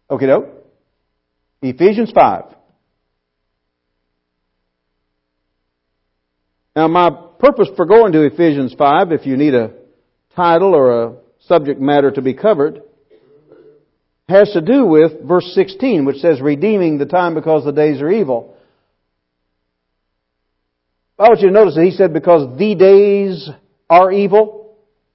Okay, doke. Ephesians 5. Now, my purpose for going to Ephesians 5, if you need a title or a subject matter to be covered, has to do with verse 16, which says, redeeming the time because the days are evil. I want you to notice that he said, because the days are evil.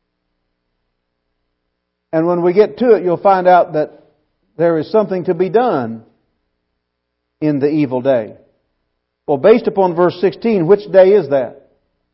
And when we get to it, you'll find out that there is something to be done in the evil day. Well, based upon verse 16, which day is that?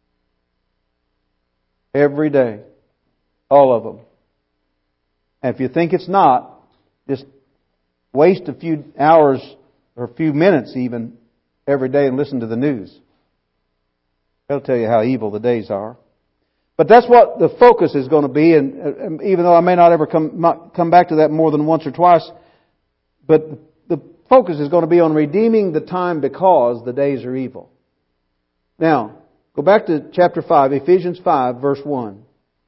Every day. All of them. And if you think it's not, just waste a few hours or a few minutes even every day and listen to the news. They'll tell you how evil the days are. But that's what the focus is going to be, and even though I may not ever come back to that more than once or twice, but the focus is going to be on redeeming the time because the days are evil. Now, go back to chapter 5, Ephesians 5, verse 1.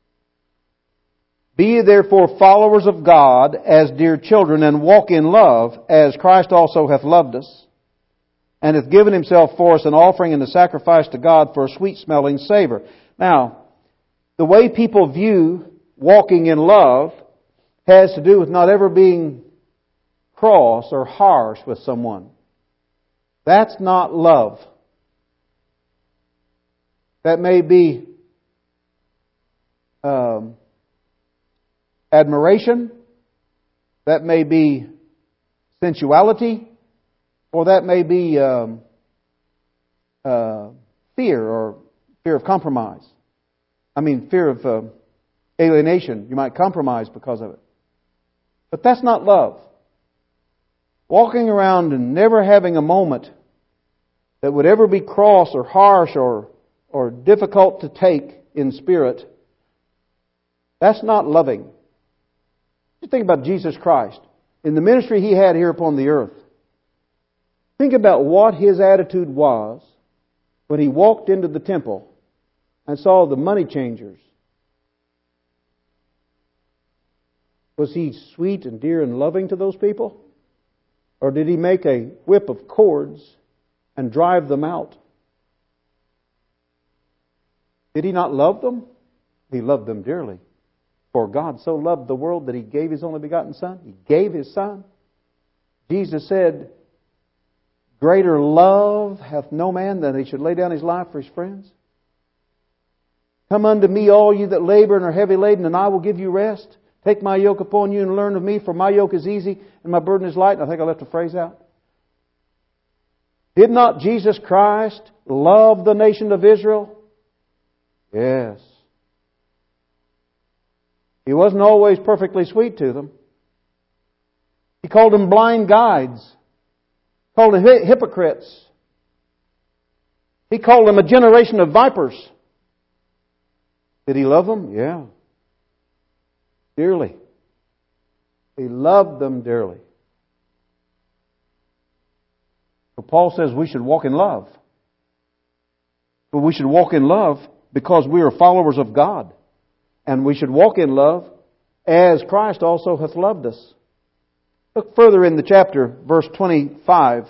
Be ye therefore followers of God as dear children, and walk in love, as Christ also hath loved us, and hath given Himself for us an offering and a sacrifice to God for a sweet-smelling savor. Now, the way people view walking in love has to do with not ever being cross or harsh with someone. That's not love. That may be admiration, that may be sensuality, or that may be fear or fear of compromise. I mean, fear of alienation. You might compromise because of it. But that's not love. Walking around and never having a moment that would ever be cross or harsh or difficult to take in spirit, that's not loving. Just think about Jesus Christ. In the ministry He had here upon the earth, think about what His attitude was when He walked into the temple and saw the money changers. Was He sweet and dear and loving to those people? Or did He make a whip of cords and drive them out? Did He not love them? He loved them dearly. For God so loved the world that He gave His only begotten Son. He gave His Son. Jesus said, greater love hath no man than he should lay down his life for his friends. Come unto me, all you that labor and are heavy laden, and I will give you rest. Take my yoke upon you and learn of me, for my yoke is easy and my burden is light. And I think I left a phrase out. Did not Jesus Christ love the nation of Israel? Yes. He wasn't always perfectly sweet to them. He called them blind guides. He called them hypocrites. He called them a generation of vipers. Did He love them? Yeah. Dearly. He loved them dearly. So Paul says we should walk in love. But we should walk in love because we are followers of God. And we should walk in love as Christ also hath loved us. Look further in the chapter, verse 25.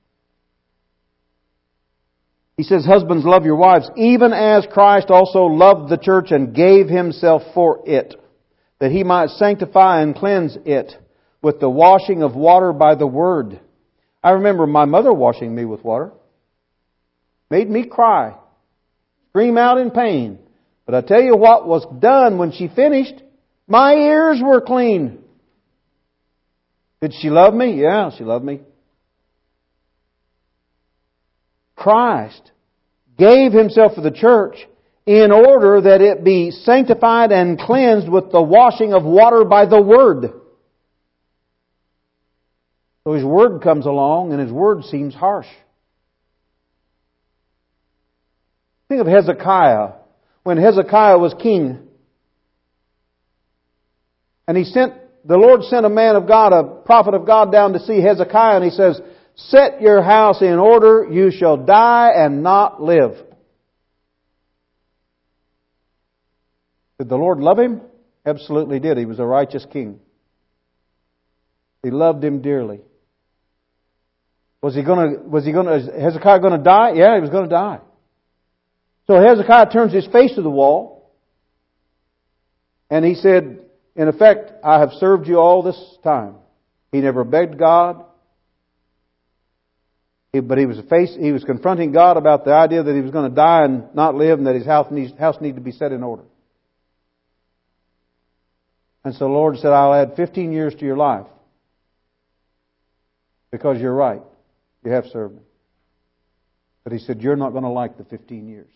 He says, husbands, love your wives, even as Christ also loved the church and gave Himself for it, that He might sanctify and cleanse it with the washing of water by the Word. I remember my mother washing me with water. Made me cry. Scream out in pain. But I tell you what was done when she finished. My ears were clean. Did she love me? Yeah, she loved me. Christ gave Himself for the church in order that it be sanctified and cleansed with the washing of water by the Word. So His Word comes along and His Word seems harsh. Think of Hezekiah. When Hezekiah was king, and the Lord sent a man of God, a prophet of God, down to see Hezekiah, and He says, set your house in order, you shall die and not live. Did the Lord love him? Absolutely did. He was a righteous king. He loved him dearly. Was Hezekiah going to die? Yeah, he was going to die. So Hezekiah turns his face to the wall, and he said, in effect, I have served you all this time. He never begged God, but he was confronting God about the idea that he was going to die and not live, and that his house needed to be set in order. And so the Lord said, I'll add 15 years to your life, because you're right. You have served me. But he said, you're not going to like the 15 years.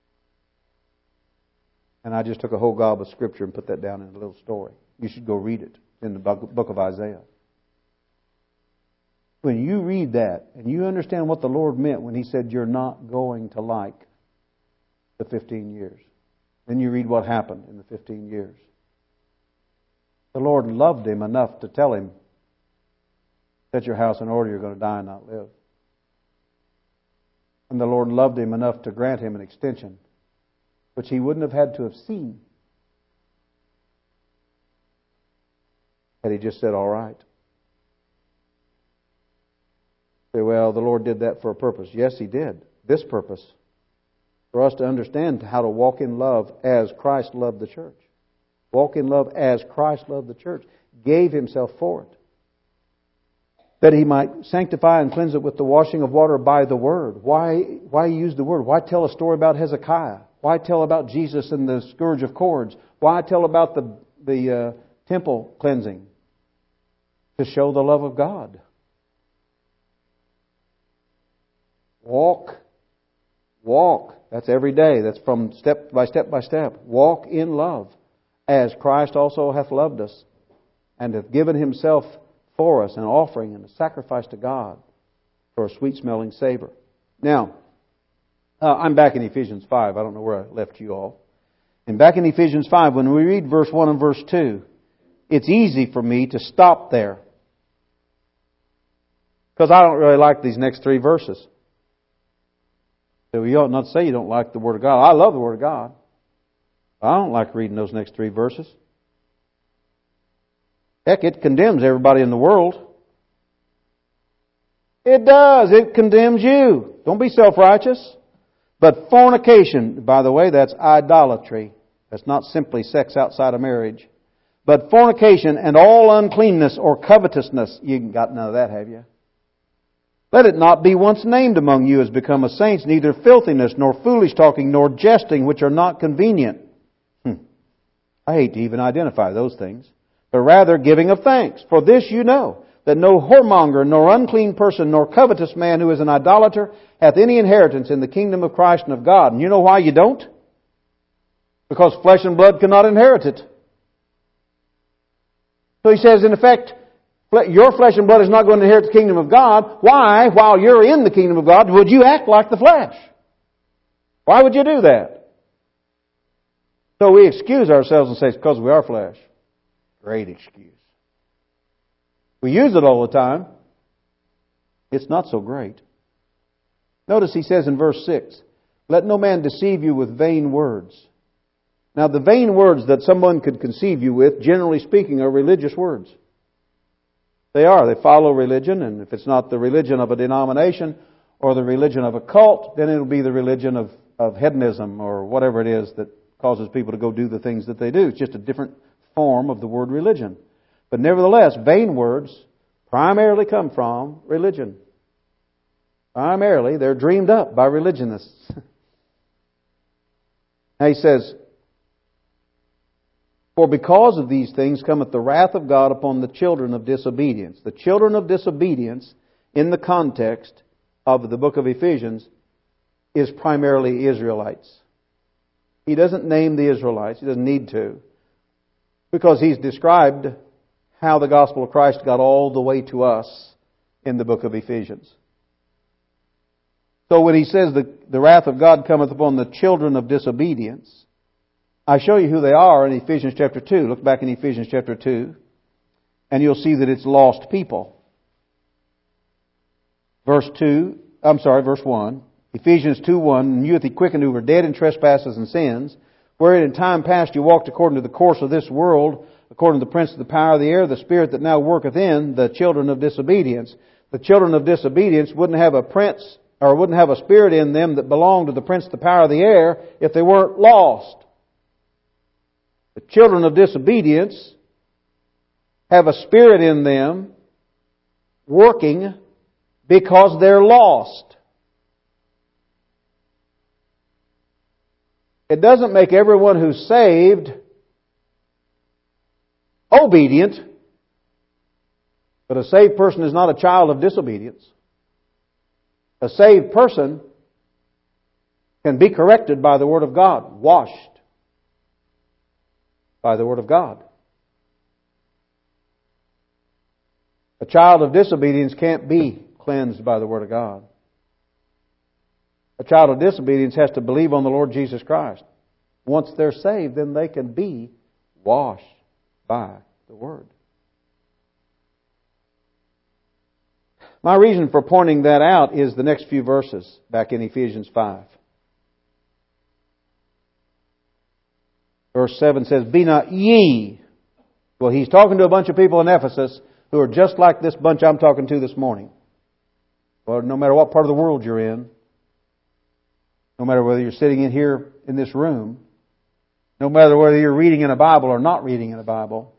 And I just took a whole gob of Scripture and put that down in a little story. You should go read it in the book of Isaiah. When you read that and you understand what the Lord meant when He said you're not going to like the 15 years, then you read what happened in the 15 years. The Lord loved him enough to tell him, set your house in order, you're going to die and not live. And the Lord loved him enough to grant him an extension, which he wouldn't have had to have seen had he just said, all right. Say, well, the Lord did that for a purpose. Yes, He did. This purpose. For us to understand how to walk in love as Christ loved the church. Walk in love as Christ loved the church. Gave Himself for it. That He might sanctify and cleanse it with the washing of water by the Word. Why use the Word? Why tell a story about Hezekiah? Why tell about Jesus and the scourge of cords? Why tell about the temple cleansing? To show the love of God. Walk. That's every day. That's from step by step by step. Walk in love, as Christ also hath loved us, and hath given Himself for us, an offering and a sacrifice to God for a sweet-smelling savor. Now, I'm back in Ephesians 5. I don't know where I left you all. And back in Ephesians 5, when we read verse 1 and verse 2, it's easy for me to stop there. Because I don't really like these next three verses. So you ought not say you don't like the Word of God. I love the Word of God. I don't like reading those next three verses. Heck, it condemns everybody in the world. It does. It condemns you. Don't be self-righteous. But fornication, by the way, that's idolatry. That's not simply sex outside of marriage. But fornication and all uncleanness or covetousness, you ain't got none of that, have you? Let it not be once named among you as become of saints, neither filthiness, nor foolish talking, nor jesting, which are not convenient. I hate to even identify those things. But rather giving of thanks. For this you know, that no whoremonger, nor unclean person, nor covetous man who is an idolater hath any inheritance in the kingdom of Christ and of God. And you know why you don't? Because flesh and blood cannot inherit it. So he says, in effect, your flesh and blood is not going to inherit the kingdom of God. Why, while you're in the kingdom of God, would you act like the flesh? Why would you do that? So we excuse ourselves and say it's because we are flesh. Great excuse. We use it all the time. It's not so great. Notice he says in verse 6, let no man deceive you with vain words. Now the vain words that someone could conceive you with, generally speaking, are religious words. They are. They follow religion, and if it's not the religion of a denomination or the religion of a cult, then it'll be the religion of hedonism or whatever it is that causes people to go do the things that they do. It's just a different form of the word religion. But nevertheless, vain words primarily come from religion. Primarily, they're dreamed up by religionists. Now he says, for because of these things cometh the wrath of God upon the children of disobedience. The children of disobedience, in the context of the book of Ephesians, is primarily Israelites. He doesn't name the Israelites. He doesn't need to. Because he's described how the gospel of Christ got all the way to us in the book of Ephesians. So when he says the wrath of God cometh upon the children of disobedience, I show you who they are in Ephesians chapter 2. Look back in Ephesians chapter 2, and you'll see that it's lost people. Verse 1. Ephesians 2:1, and you hath he quickened who were dead in trespasses and sins, wherein in time past you walked according to the course of this world, according to the prince of the power of the air, the spirit that now worketh in the children of disobedience. The children of disobedience wouldn't have a prince or wouldn't have a spirit in them that belonged to the prince of the power of the air if they weren't lost. The children of disobedience have a spirit in them working because they're lost. It doesn't make everyone who's saved obedient, but a saved person is not a child of disobedience. A saved person can be corrected by the Word of God, washed by the Word of God. A child of disobedience can't be cleansed by the Word of God. A child of disobedience has to believe on the Lord Jesus Christ. Once they're saved, then they can be washed by the Word. My reason for pointing that out is the next few verses back in Ephesians 5. Verse 7 says, "Be not ye." Well, he's talking to a bunch of people in Ephesus who are just like this bunch I'm talking to this morning. Well, no matter what part of the world you're in, no matter whether you're sitting in here in this room, no matter whether you're reading in a Bible or not reading in a Bible,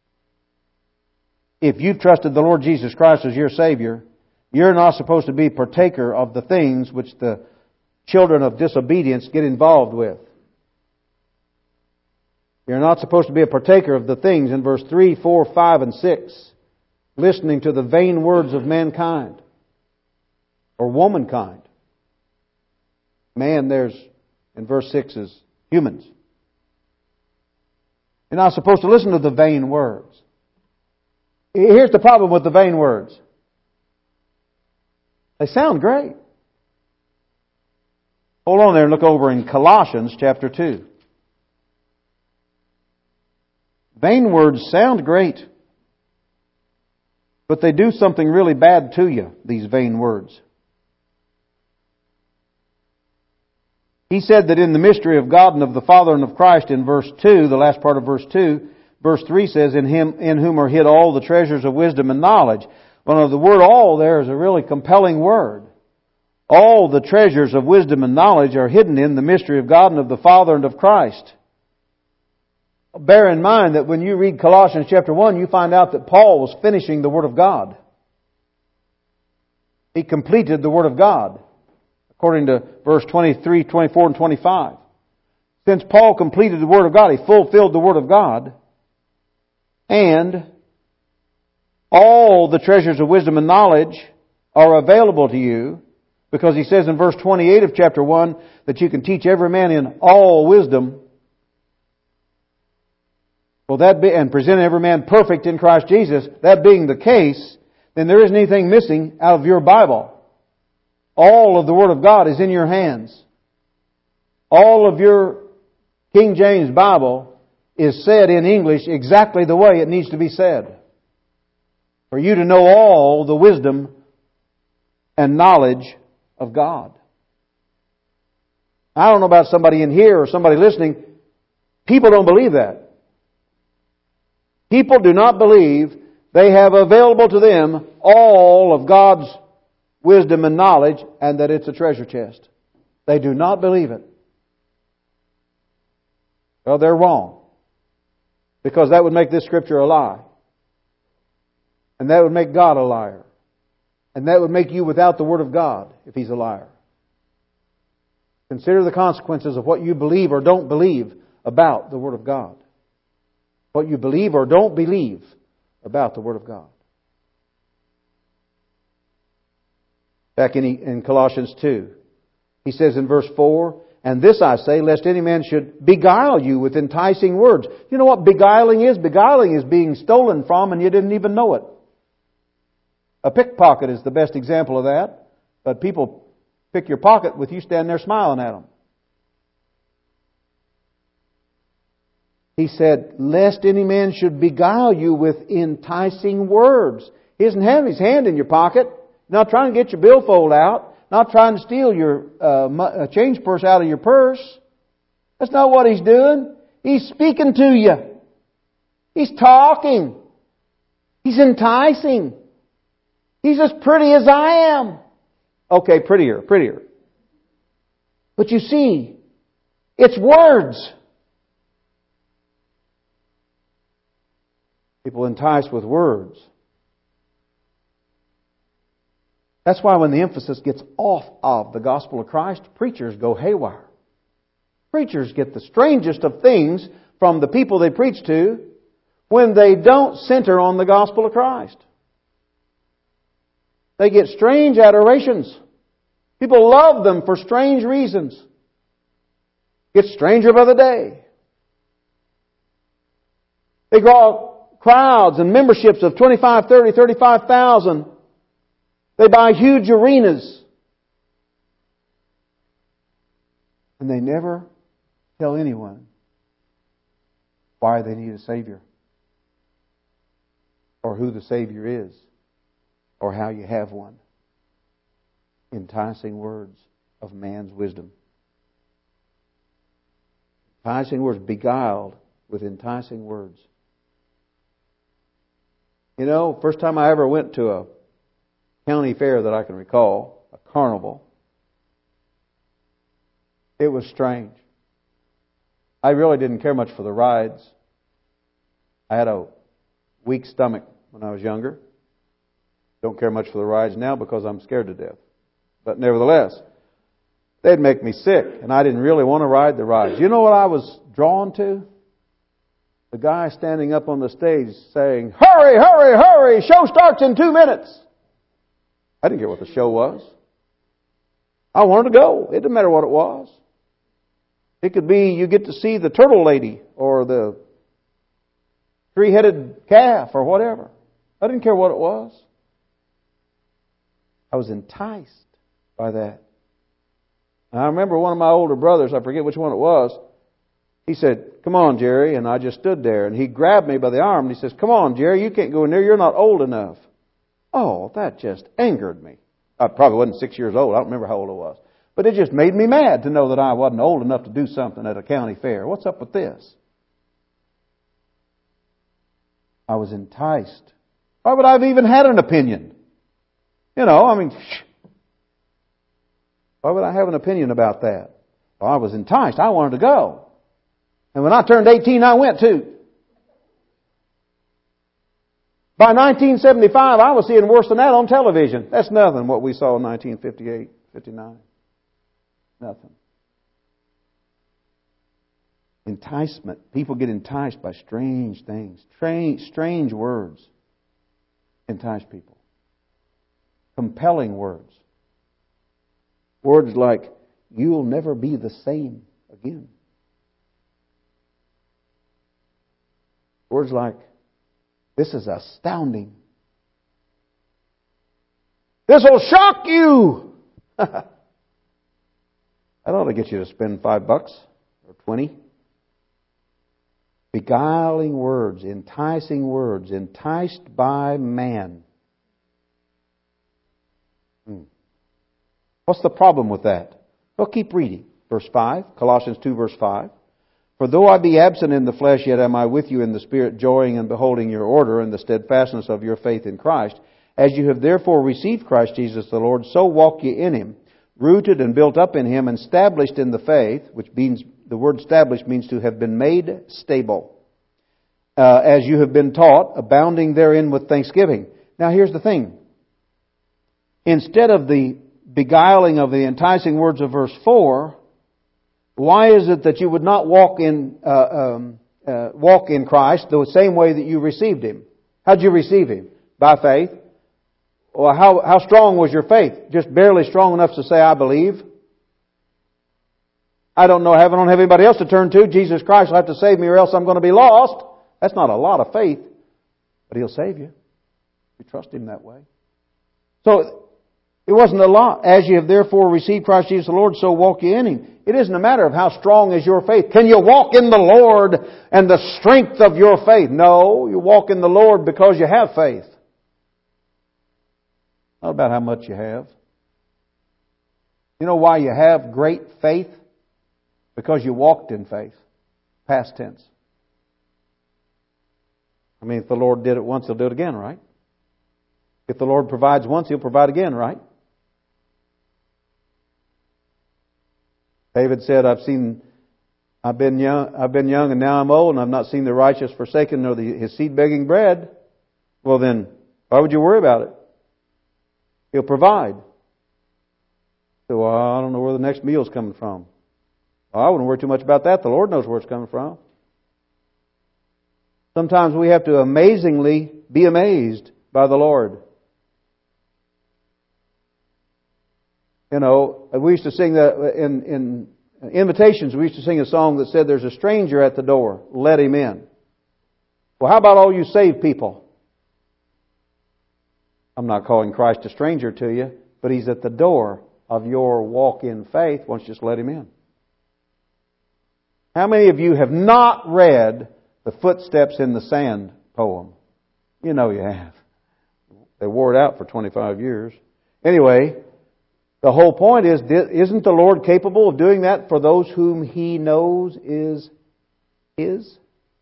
if you've trusted the Lord Jesus Christ as your Savior, you're not supposed to be partaker of the things which the children of disobedience get involved with. You're not supposed to be a partaker of the things in verse 3, 4, 5, and 6, listening to the vain words of mankind or womankind. Man, there's, in verse 6, is humans. You're not supposed to listen to the vain words. Here's the problem with the vain words. They sound great. Hold on there and look over in Colossians chapter 2. Vain words sound great, but they do something really bad to you, these vain words. He said that in the mystery of God and of the Father and of Christ in verse 2, the last part of verse 2, verse 3 says, "In Him, in whom are hid all the treasures of wisdom and knowledge." Well, the word "all" there is a really compelling word. All the treasures of wisdom and knowledge are hidden in the mystery of God and of the Father and of Christ. Bear in mind that when you read Colossians chapter 1, you find out that Paul was finishing the Word of God. He completed the Word of God, according to verse 23, 24, and 25. Since Paul completed the Word of God, he fulfilled the Word of God, and all the treasures of wisdom and knowledge are available to you, because he says in verse 28 of chapter 1 that you can teach every man in all wisdom. Well, and present every man perfect in Christ Jesus. That being the case, then there isn't anything missing out of your Bible. All of the Word of God is in your hands. All of your King James Bible is said in English exactly the way it needs to be said, for you to know all the wisdom and knowledge of God. I don't know about somebody in here or somebody listening. People don't believe that. People do not believe they have available to them all of God's wisdom and knowledge and that it's a treasure chest. They do not believe it. Well, they're wrong. Because that would make this Scripture a lie. And that would make God a liar. And that would make you without the Word of God if He's a liar. Consider the consequences of what you believe or don't believe about the Word of God. What you believe or don't believe about the Word of God. Back in Colossians 2, he says in verse 4, "And this I say, lest any man should beguile you with enticing words." You know what beguiling is? Beguiling is being stolen from and you didn't even know it. A pickpocket is the best example of that. But people pick your pocket with you standing there smiling at them. He said, "Lest any man should beguile you with enticing words." He isn't having his hand in your pocket, not trying to get your billfold out, not trying to steal your change purse out of your purse. That's not what he's doing. He's speaking to you. He's talking. He's enticing. He's as pretty as I am. Okay, prettier. But you see, it's words. People entice with words. That's why when the emphasis gets off of the gospel of Christ, preachers go haywire. Preachers get the strangest of things from the people they preach to when they don't center on the gospel of Christ. They get strange adorations. People love them for strange reasons. Get stranger by the day. They draw crowds and memberships of 25, 30, 35,000. They buy huge arenas. And they never tell anyone why they need a Savior, or who the Savior is, or how you have one. Enticing words of man's wisdom. Enticing words, beguiled with enticing words. You know, first time I ever went to a county fair that I can recall, a carnival, it was strange. I really didn't care much for the rides. I had a weak stomach when I was younger. Don't care much for the rides now because I'm scared to death. But nevertheless, they'd make me sick, and I didn't really want to ride the rides. You know what I was drawn to? The guy standing up on the stage saying, "Hurry, hurry, hurry! Show starts in 2 minutes." I didn't care what the show was. I wanted to go. It didn't matter what it was. It could be you get to see the turtle lady or the three-headed calf or whatever. I didn't care what it was. I was enticed by that. And I remember one of my older brothers, I forget which one it was, he said, "Come on, Jerry." And I just stood there. And he grabbed me by the arm and he says, "Come on, Jerry, you can't go in there. You're not old enough." Oh, that just angered me. I probably wasn't 6 years old. I don't remember how old I was. But it just made me mad to know that I wasn't old enough to do something at a county fair. What's up with this? I was enticed. Why would I have even had an opinion? You know, I mean, why would I have an opinion about that? Well, I was enticed. I wanted to go. And when I turned 18, I went too. By 1975, I was seeing worse than that on television. That's nothing what we saw in 1958, 59. Nothing. Enticement. People get enticed by strange things. Strange words entice people. Compelling words. Words like, "You'll never be the same again." Words like, "This is astounding." "This will shock you." That ought to get you to spend $5 or 20. Beguiling words, enticing words, enticed by man. What's the problem with that? Well, keep reading. Verse 5, Colossians 2, verse 5. "For though I be absent in the flesh, yet am I with you in the Spirit, joying and beholding your order and the steadfastness of your faith in Christ. As you have therefore received Christ Jesus the Lord, so walk ye in Him, rooted and built up in Him, and established in the faith," which means, the word established means to have been made stable. "As you have been taught, abounding therein with thanksgiving." Now here's the thing. Instead of the beguiling of the enticing words of verse 4, why is it that you would not walk in Christ the same way that you received Him? How'd you receive Him? By faith. Well, how strong was your faith? Just barely strong enough to say, "I believe." I don't know heaven. I don't have anybody else to turn to. Jesus Christ will have to save me or else I'm going to be lost. That's not a lot of faith. But He'll save you. You trust Him that way. So, it wasn't a lot. "As you have therefore received Christ Jesus the Lord, so walk ye in Him." It isn't a matter of how strong is your faith. Can you walk in the Lord and the strength of your faith? No, you walk in the Lord because you have faith. Not about how much you have. You know why you have great faith? Because you walked in faith. Past tense. I mean, if the Lord did it once, He'll do it again, right? If the Lord provides once, He'll provide again, right? David said, I've been young and now I'm old, and I've not seen the righteous forsaken nor his seed begging bread. Well then, why would you worry about it? He'll provide. So, well, I don't know where the next meal's coming from. Well, I wouldn't worry too much about that. The Lord knows where it's coming from. Sometimes we have to amazingly be amazed by the Lord. You know, we used to sing that in invitations. We used to sing a song that said, "There's a stranger at the door. Let him in." Well, how about all you saved people? I'm not calling Christ a stranger to you, but He's at the door of your walk in faith. Why don't you just let Him in? How many of you have not read the Footsteps in the Sand poem? You know you have. They wore it out for 25 years. Anyway, the whole point is, isn't the Lord capable of doing that for those whom He knows is His?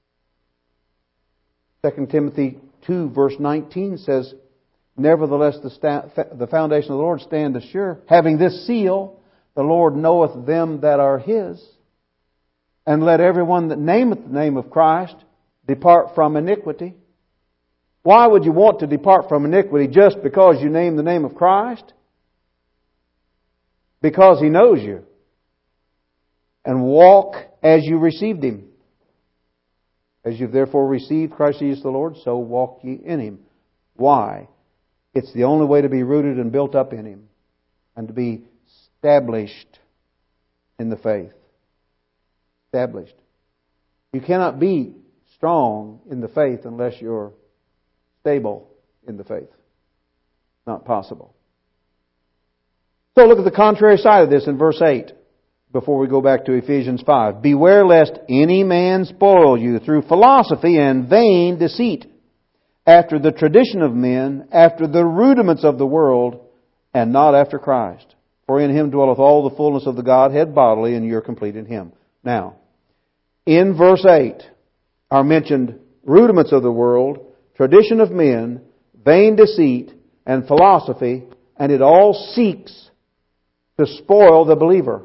2 Timothy 2 verse 19 says, "Nevertheless the foundation of the Lord standeth sure, having this seal, the Lord knoweth them that are His. And let everyone that nameth the name of Christ depart from iniquity." Why would you want to depart from iniquity just because you name the name of Christ? Because He knows you. And walk as you received Him. As you've therefore received Christ Jesus the Lord, so walk ye in Him. Why? It's the only way to be rooted and built up in Him. And to be established in the faith. Established. You cannot be strong in the faith unless you're stable in the faith. Not possible. So look at the contrary side of this in verse 8, before we go back to Ephesians 5. "Beware lest any man spoil you through philosophy and vain deceit, after the tradition of men, after the rudiments of the world, and not after Christ. For in Him dwelleth all the fullness of the Godhead bodily, and you're complete in Him." Now, in verse 8 are mentioned rudiments of the world, tradition of men, vain deceit, and philosophy, and it all seeks to spoil the believer.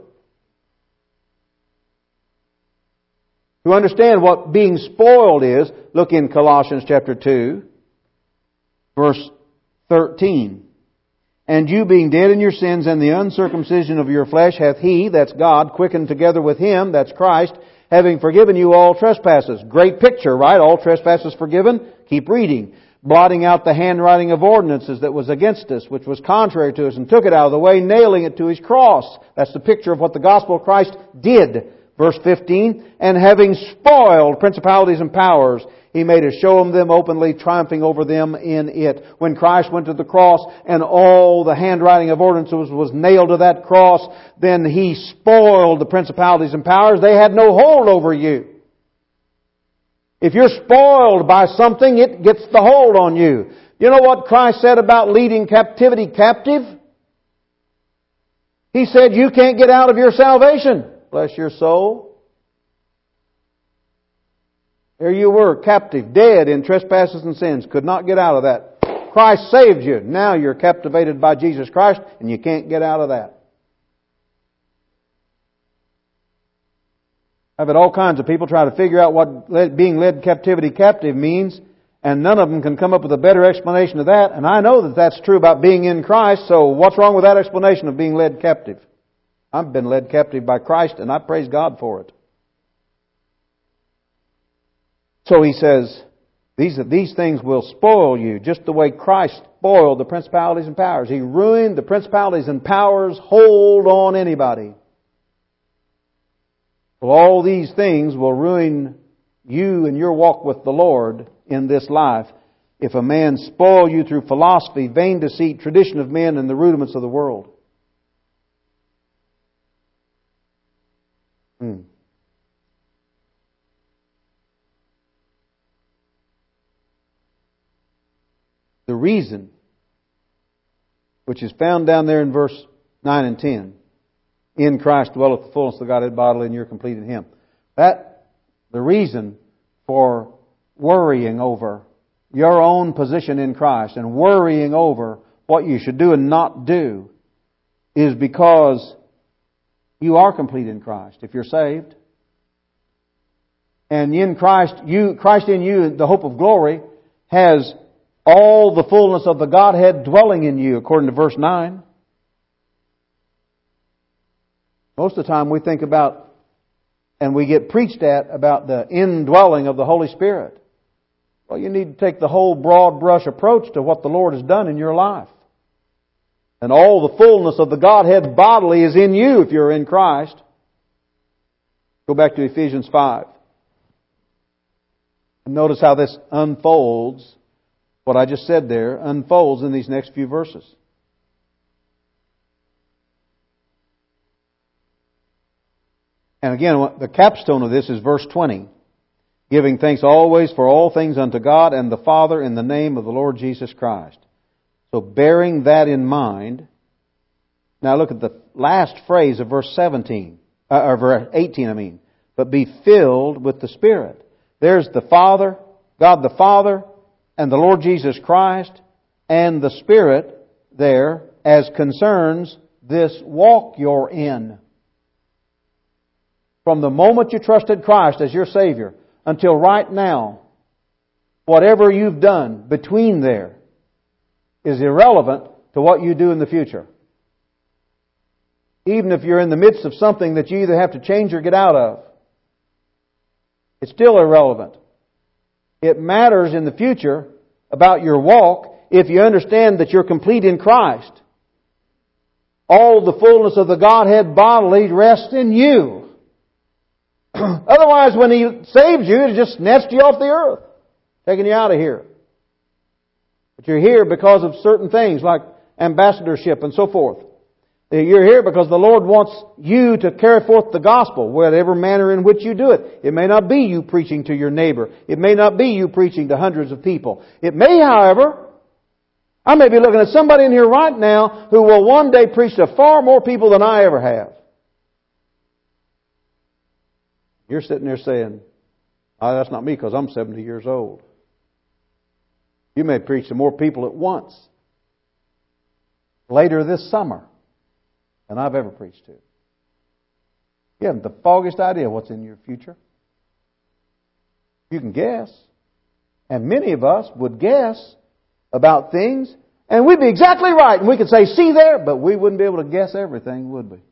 To understand what being spoiled is, look in Colossians chapter 2, verse 13. "And you being dead in your sins and the uncircumcision of your flesh hath He," that's God, "quickened together with Him," that's Christ, "having forgiven you all trespasses." Great picture, right? All trespasses forgiven. Keep reading. "Blotting out the handwriting of ordinances that was against us, which was contrary to us, and took it out of the way, nailing it to His cross." That's the picture of what the gospel of Christ did. Verse 15, "And having spoiled principalities and powers, He made a show of them openly, triumphing over them in it." When Christ went to the cross and all the handwriting of ordinances was nailed to that cross, then He spoiled the principalities and powers. They had no hold over you. If you're spoiled by something, it gets the hold on you. You know what Christ said about leading captivity captive? He said, you can't get out of your salvation. Bless your soul. There you were, captive, dead in trespasses and sins. Could not get out of that. Christ saved you. Now you're captivated by Jesus Christ, and you can't get out of that. I've had all kinds of people try to figure out what being led captivity captive means, and none of them can come up with a better explanation of that. And I know that that's true about being in Christ, so what's wrong with that explanation of being led captive? I've been led captive by Christ, and I praise God for it. So he says, these things will spoil you, just the way Christ spoiled the principalities and powers. He ruined the principalities and powers' hold on anybody. Well, all these things will ruin you and your walk with the Lord in this life if a man spoil you through philosophy, vain deceit, tradition of men, and the rudiments of the world. The reason, which is found down there in verse 9 and 10, in Christ dwelleth the fullness of the Godhead bodily, and you're complete in Him. The reason for worrying over your own position in Christ and worrying over what you should do and not do is because you are complete in Christ if you're saved. And in Christ in you, the hope of glory, has all the fullness of the Godhead dwelling in you, according to verse 9. Most of the time we think about, and we get preached at, about the indwelling of the Holy Spirit. Well, you need to take the whole broad brush approach to what the Lord has done in your life. And all the fullness of the Godhead bodily is in you if you're in Christ. Go back to Ephesians 5. And notice how this unfolds, what I just said there, unfolds in these next few verses. And again, the capstone of this is verse 20. Giving thanks always for all things unto God and the Father in the name of the Lord Jesus Christ. So bearing that in mind, now look at the last phrase of verse 18, But be filled with the Spirit. There's the Father, God the Father, and the Lord Jesus Christ, and the Spirit there as concerns this walk you're in. From the moment you trusted Christ as your Savior until right now, whatever you've done between there is irrelevant to what you do in the future. Even if you're in the midst of something that you either have to change or get out of, it's still irrelevant. It matters in the future about your walk if you understand that you're complete in Christ. All the fullness of the Godhead bodily rests in you. Otherwise, when He saves you, it just snatched you off the earth, taking you out of here. But you're here because of certain things like ambassadorship and so forth. You're here because the Lord wants you to carry forth the gospel, whatever manner in which you do it. It may not be you preaching to your neighbor. It may not be you preaching to hundreds of people. It may, however, I may be looking at somebody in here right now who will one day preach to far more people than I ever have. You're sitting there saying, "Oh, that's not me because I'm 70 years old." You may preach to more people at once later this summer than I've ever preached to. You haven't the foggiest idea what's in your future. You can guess. And many of us would guess about things, and we'd be exactly right. And we could say, "See there," but we wouldn't be able to guess everything, would we?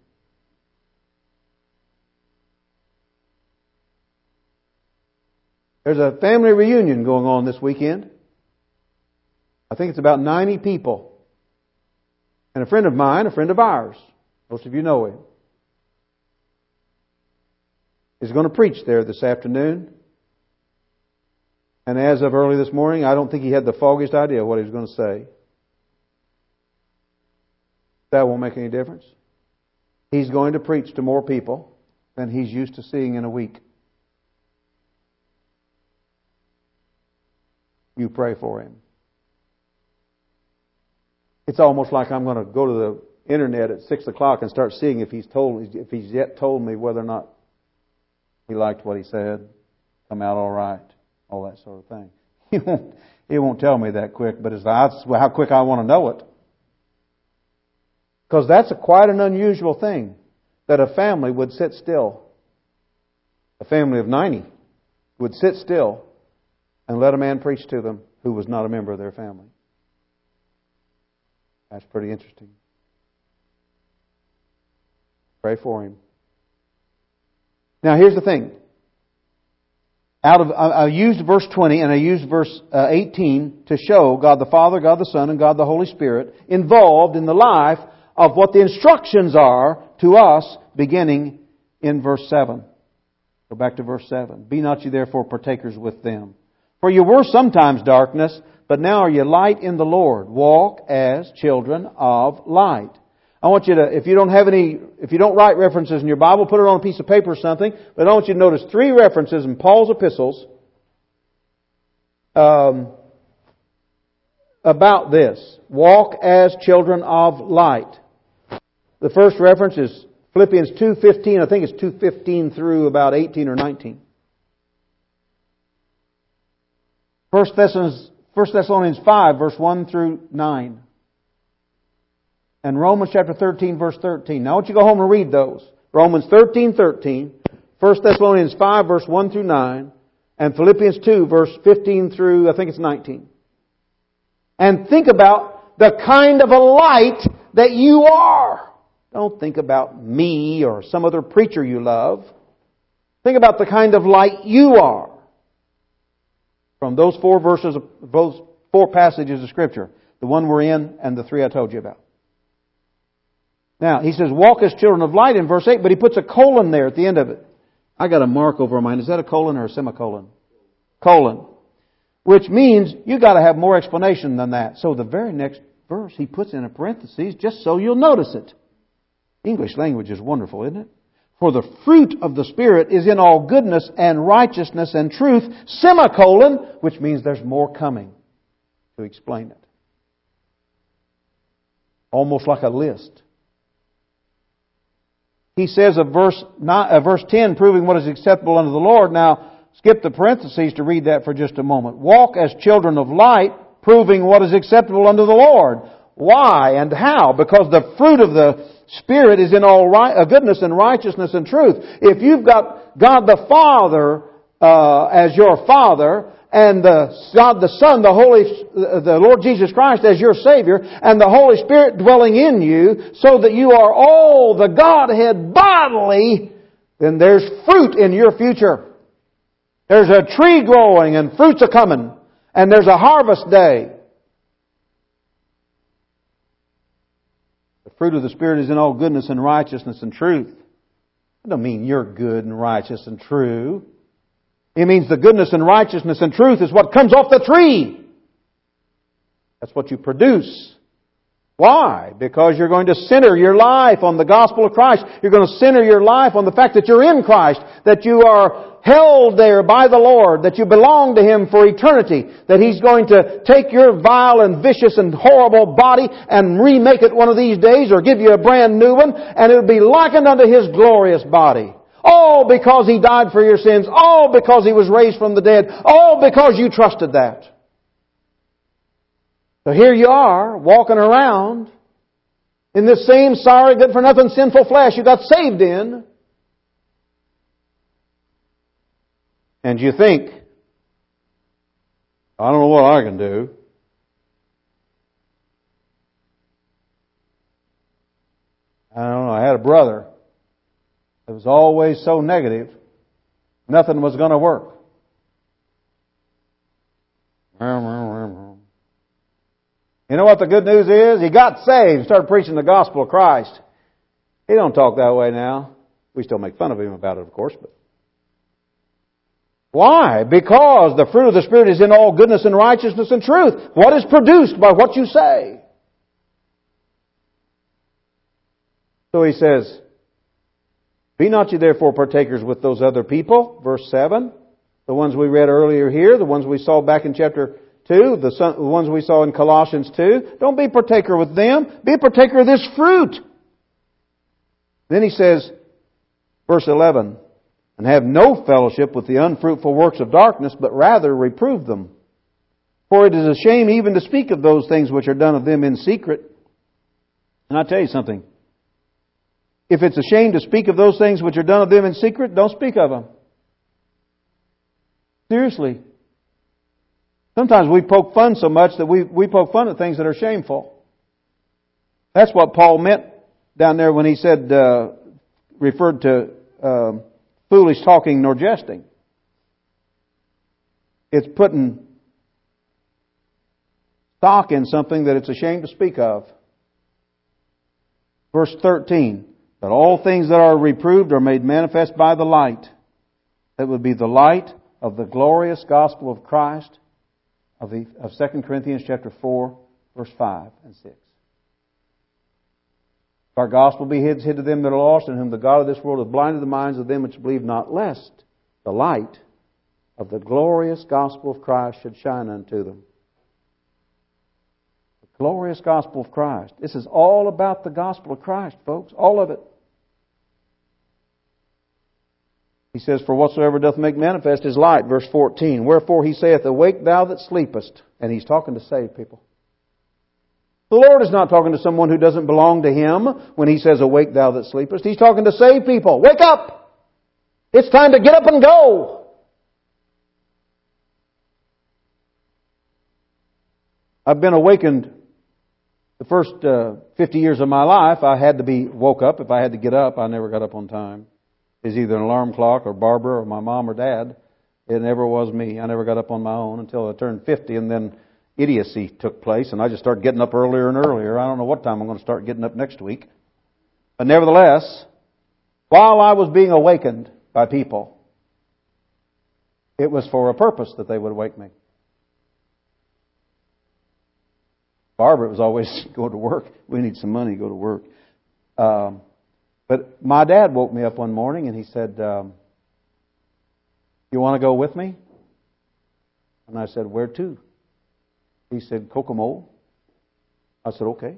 There's a family reunion going on this weekend. I think it's about 90 people. And a friend of mine, a friend of ours, most of you know him, is going to preach there this afternoon. And as of early this morning, I don't think he had the foggiest idea what he was going to say. That won't make any difference. He's going to preach to more people than he's used to seeing in a week. You pray for him. It's almost like I'm going to go to the internet at 6 o'clock and start seeing if he's yet told me whether or not he liked what he said, come out all right, all that sort of thing. He won't tell me that quick, but that's how quick I want to know it. Because that's quite an unusual thing, that a family would sit still. A family of 90 would sit still and let a man preach to them who was not a member of their family. That's pretty interesting. Pray for him. Now here's the thing. I used verse 20 and I used verse 18 to show God the Father, God the Son, and God the Holy Spirit involved in the life of what the instructions are to us beginning in verse 7. Go back to verse 7. Be not ye therefore partakers with them. For you were sometimes darkness, but now are you light in the Lord. Walk as children of light. I want you to, if you don't write references in your Bible, put it on a piece of paper or something. But I want you to notice 3 references in Paul's epistles about this. Walk as children of light. The first reference is Philippians 2:15. I think it's 2:15 through about 18 or 19. 1 Thessalonians 5, verse 1 through 9. And Romans chapter 13, verse 13. Now I want you to go home and read those. Romans 13, 13. 1 Thessalonians 5, verse 1 through 9. And Philippians 2, verse 15 through, I think it's 19. And think about the kind of a light that you are. Don't think about me or some other preacher you love. Think about the kind of light you are. From those four verses, those four passages of Scripture. The one we're in and the three I told you about. Now, he says, walk as children of light in verse 8, but he puts a colon there at the end of it. I got a mark over mine. Is that a colon or a semicolon? Colon. Which means you got to have more explanation than that. So the very next verse he puts in a parenthesis just so you'll notice it. English language is wonderful, isn't it? For the fruit of the Spirit is in all goodness and righteousness and truth, semicolon, which means there's more coming to explain it. Almost like a list. He says of verse 10, proving what is acceptable unto the Lord. Now, skip the parentheses to read that for just a moment. Walk as children of light, proving what is acceptable unto the Lord. Why and how? Because the fruit of the Spirit is in all goodness and righteousness and truth. If you've got God the Father as your Father, and God the Son, the Lord Jesus Christ as your Savior, and the Holy Spirit dwelling in you, so that you are all the Godhead bodily, then there's fruit in your future. There's a tree growing and fruits are coming. And there's a harvest day. The fruit of the Spirit is in all goodness and righteousness and truth. That doesn't mean you're good and righteous and true. It means the goodness and righteousness and truth is what comes off the tree. That's what you produce. Why? Because you're going to center your life on the gospel of Christ. You're going to center your life on the fact that you're in Christ, that you are held there by the Lord, that you belong to Him for eternity, that He's going to take your vile and vicious and horrible body and remake it one of these days or give you a brand new one, and it'll be likened unto His glorious body. All because He died for your sins. All because He was raised from the dead. All because you trusted that. So here you are, walking around in this same sorry, good-for-nothing, sinful flesh you got saved in. And you think, I don't know what I can do. I don't know, I had a brother that was always so negative, nothing was going to work. You know what the good news is? He got saved, started preaching the gospel of Christ. He don't talk that way now. We still make fun of him about it, of course. But why? Because the fruit of the Spirit is in all goodness and righteousness and truth. What is produced by what you say? So he says, be not ye therefore partakers with those other people. Verse 7. The ones we read earlier here, the ones we saw back in chapter 2, the ones we saw in Colossians 2. Don't be a partaker with them. Be a partaker of this fruit. Then he says, verse 11, and have no fellowship with the unfruitful works of darkness, but rather reprove them. For it is a shame even to speak of those things which are done of them in secret. And I tell you something. If it's a shame to speak of those things which are done of them in secret, don't speak of them. Seriously. Sometimes we poke fun so much that we poke fun at things that are shameful. That's what Paul meant down there when he said, referred to foolish talking nor jesting. It's putting stock in something that it's a shame to speak of. Verse 13, that all things that are reproved are made manifest by the light. That would be the light of the glorious gospel of Christ of 2 Corinthians chapter 4, verse 5 and 6. If our gospel be hid to them that are lost, in whom the God of this world hath blinded the minds of them which believe not, lest the light of the glorious gospel of Christ should shine unto them. The glorious gospel of Christ. This is all about the gospel of Christ, folks. All of it. He says, for whatsoever doth make manifest is light. Verse 14. Wherefore he saith, awake thou that sleepest. And he's talking to saved people. The Lord is not talking to someone who doesn't belong to Him when He says, awake thou that sleepest. He's talking to saved people. Wake up! It's time to get up and go! I've been awakened the first 50 years of my life. I had to be woke up. If I had to get up, I never got up on time. It was either an alarm clock or Barbara or my mom or Dad. It never was me. I never got up on my own until I turned 50, and then idiocy took place, and I just started getting up earlier and earlier. I don't know what time I'm going to start getting up next week. But nevertheless, while I was being awakened by people, it was for a purpose that they would wake me. Barbara was always go to work. We need some money, go to work. But my dad woke me up one morning and he said, you want to go with me? And I said, where to? He said, Kokomo. I said, okay.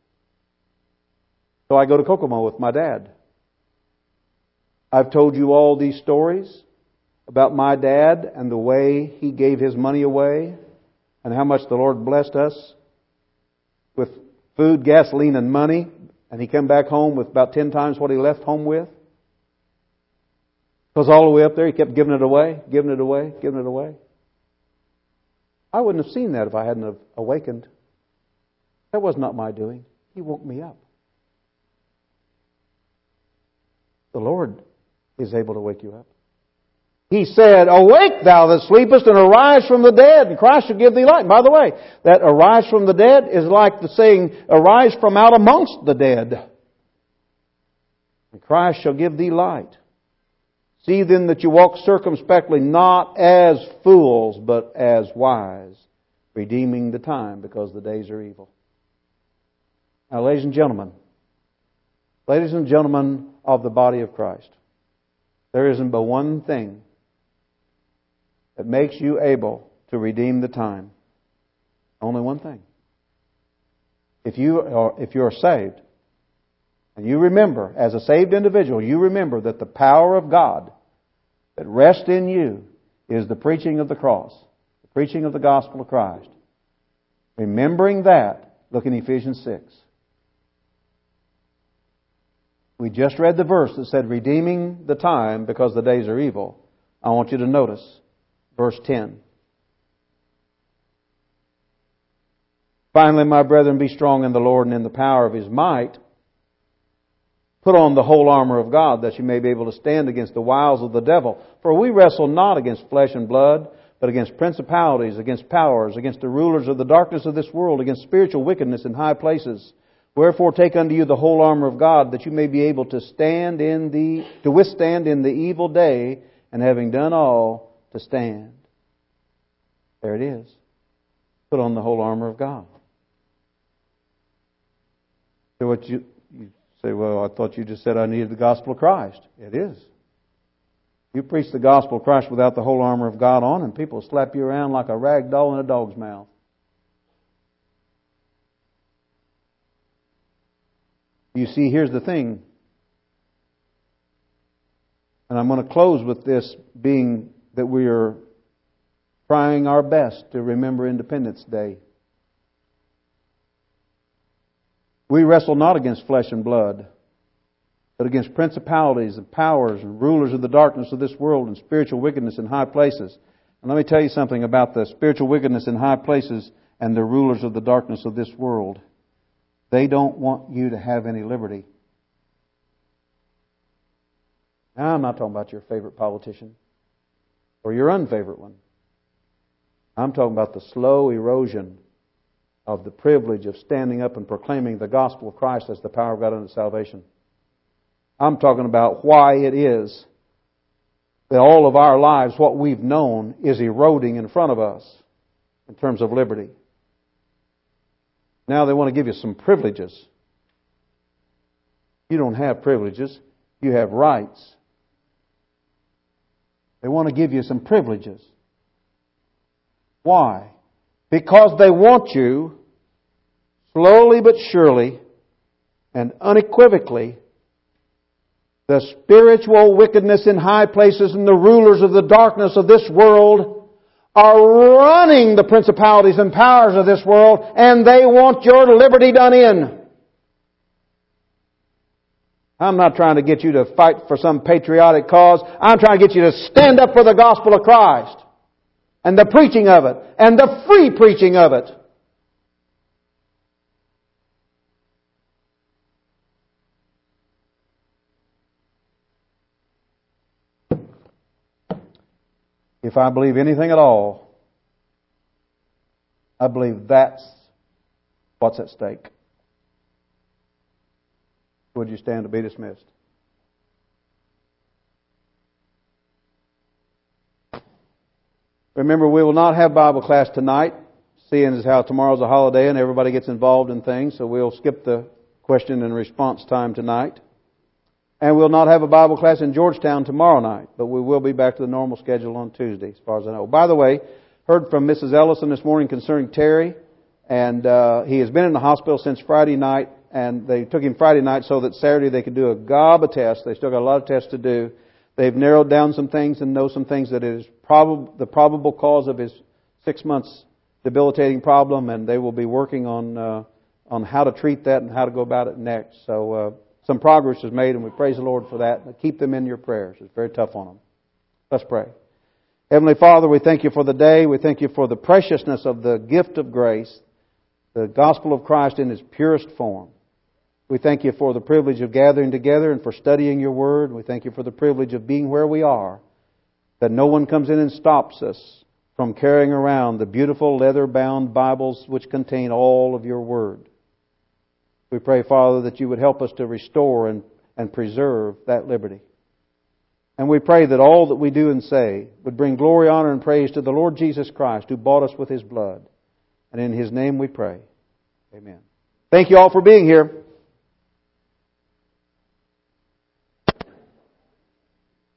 So I go to Kokomo with my dad. I've told you all these stories about my dad and the way he gave his money away and how much the Lord blessed us with food, gasoline, and money. And he came back home with about 10 times what he left home with. Because all the way up there he kept giving it away, giving it away, giving it away. I wouldn't have seen that if I hadn't have awakened. That was not my doing. He woke me up. The Lord is able to wake you up. He said, awake thou that sleepest, and arise from the dead, and Christ shall give thee light. And by the way, that arise from the dead is like the saying, arise from out amongst the dead. And Christ shall give thee light. See then that you walk circumspectly, not as fools, but as wise, redeeming the time, because the days are evil. Now, ladies and gentlemen of the body of Christ, there isn't but one thing that makes you able to redeem the time. Only one thing. If you are saved, and you remember, as a saved individual, you remember that the power of God that rests in you is the preaching of the cross, the preaching of the gospel of Christ. Remembering that, look in Ephesians 6. We just read the verse that said, redeeming the time because the days are evil. I want you to notice verse 10. Finally, my brethren, be strong in the Lord and in the power of His might. Put on the whole armor of God, that you may be able to stand against the wiles of the devil. For we wrestle not against flesh and blood, but against principalities, against powers, against the rulers of the darkness of this world, against spiritual wickedness in high places. Wherefore take unto you the whole armor of God, that you may be able to withstand in the evil day, and having done all, to stand. There it is. Put on the whole armor of God. So what you say, well, I thought you just said I needed the gospel of Christ. It is. You preach the gospel of Christ without the whole armor of God on, and people slap you around like a rag doll in a dog's mouth. You see, here's the thing. And I'm going to close with this, being that we are trying our best to remember Independence Day. We wrestle not against flesh and blood, but against principalities and powers and rulers of the darkness of this world and spiritual wickedness in high places. And let me tell you something about the spiritual wickedness in high places and the rulers of the darkness of this world. They don't want you to have any liberty. Now, I'm not talking about your favorite politician or your unfavorite one. I'm talking about the slow erosion of the privilege of standing up and proclaiming the gospel of Christ as the power of God unto salvation. I'm talking about why it is that all of our lives, what we've known, is eroding in front of us in terms of liberty. Now they want to give you some privileges. You don't have privileges. You have rights. They want to give you some privileges. Why? Because they want you, slowly but surely and unequivocally, The spiritual wickedness in high places and the rulers of the darkness of this world are running the principalities and powers of this world, and they want your liberty done in. I'm not trying to get you to fight for some patriotic cause. I'm trying to get you to stand up for the gospel of Christ and the preaching of it and the free preaching of it. If I believe anything at all, I believe that's what's at stake. Would you stand to be dismissed? Remember, we will not have Bible class tonight, seeing as how tomorrow's a holiday and everybody gets involved in things, so we'll skip the question and response time tonight. And we'll not have a Bible class in Georgetown tomorrow night, but we will be back to the normal schedule on Tuesday, as far as I know. By the way, heard from Mrs. Ellison this morning concerning Terry, and he has been in the hospital since Friday night, and they took him Friday night so that Saturday they could do a gob of tests. They still got a lot of tests to do. They've narrowed down some things and know some things that it is the probable cause of his 6 months debilitating problem, and they will be working on how to treat that and how to go about it next. So some progress is made, and we praise the Lord for that. Keep them in your prayers. It's very tough on them. Let's pray. Heavenly Father, we thank you for the day. We thank you for the preciousness of the gift of grace, the gospel of Christ in its purest form. We thank you for the privilege of gathering together and for studying your word. We thank you for the privilege of being where we are, that no one comes in and stops us from carrying around the beautiful leather-bound Bibles which contain all of your word. We pray, Father, that you would help us to restore and preserve that liberty. And we pray that all that we do and say would bring glory, honor, and praise to the Lord Jesus Christ, who bought us with His blood. And in His name we pray. Amen. Thank you all for being here.